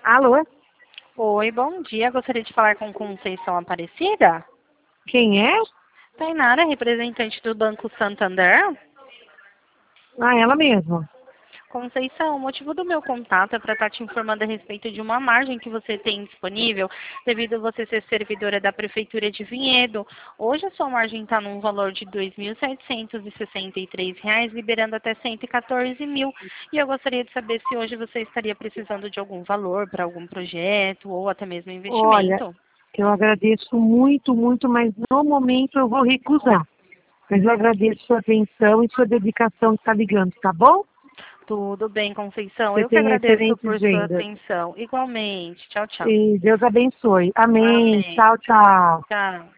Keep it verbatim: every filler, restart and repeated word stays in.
Alô? Oi, bom dia. Gostaria de falar com Conceição Aparecida. Quem é? Tainara, representante do Banco Santander. Ah, ela mesma. Conceição, o motivo do meu contato é para estar te informando a respeito de uma margem que você tem disponível, devido a você ser servidora da Prefeitura de Vinhedo. Hoje a sua margem está num valor de dois mil setecentos e sessenta e três reais, liberando até cento e quatorze mil. E eu gostaria de saber se hoje você estaria precisando de algum valor para algum projeto ou até mesmo Olha, investimento. eu agradeço muito, muito, mas no momento eu vou recusar. Mas eu agradeço sua atenção e sua dedicação de estar ligando, tá bom? Tudo bem, Conceição. Você Eu que tem agradeço excelentes por sua vendas. atenção. Igualmente. Tchau, tchau. E Deus abençoe. Amém. Amém. Tchau, tchau. Tchau.